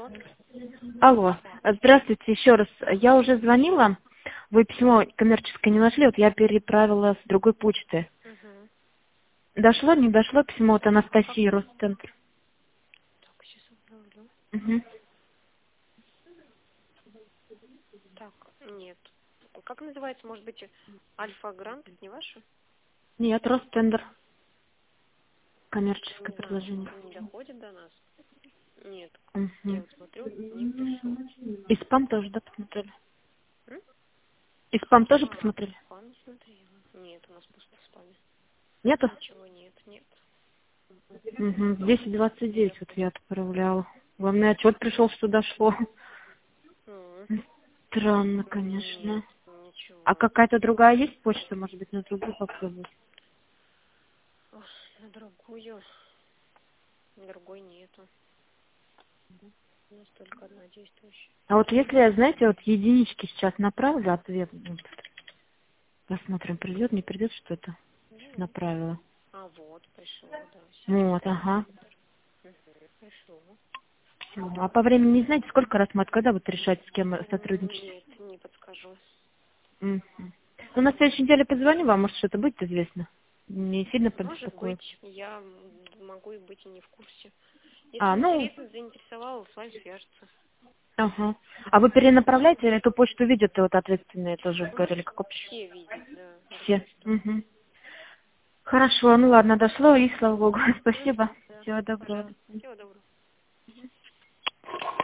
Алло. Алло, здравствуйте еще раз. Я уже звонила, вы письмо коммерческое не нашли, вот я переправила с другой почты. Угу. Дошло, не дошло письмо от Анастасии, Росцентр? Так, сейчас обновлю. Угу. Так, нет. Как называется, может быть, Альфа Грант, это не ваше? Нет, Ростендер. Коммерческое Не знаю, предложение. не доходит до нас. Нет. Я Угу. вот смотрю, не пришло. И спам тоже, да, посмотрели? М? И спам тоже А, посмотрели? спам не смотрела. Нет, у нас пусто в спаме. Нету? Ничего нет, нет. Угу. 10:29 вот я отправляла. Главное, отчет пришел, что дошло. М, Странно, Нет, конечно. А ничего. какая-то другая есть почта, может быть, на другую попробовать? Ох, на другую. Другой нету. У нас только одна действующая. А вот если я, знаете, вот единички сейчас направлю ответ, вот, посмотрим, придет, не придет, что это Давай. направила. А вот, пришло, да. Сейчас Вот, ага. посмотрим. Угу, пришло. Всё. А по времени не знаете, сколько рассматривать, когда вот решать, с кем сотрудничать? Нет, не подскажу. Мгм. Ну, на следующей неделе позвоню вам, может, что-то будет известно. Не сильно Может побеспокоит. быть, я могу и быть и не в курсе. Если А, ну, интересно, заинтересовала, с вами свяжется. ага. А вы перенаправляете или эту почту видят вот ответственные тоже У нас говорили, как общую? все видят, да, эту Все. почту. Мгм. Хорошо, ну ладно, дошло, и слава богу. Мгм, Спасибо. да, Всего доброго. пожалуйста. Всего доброго.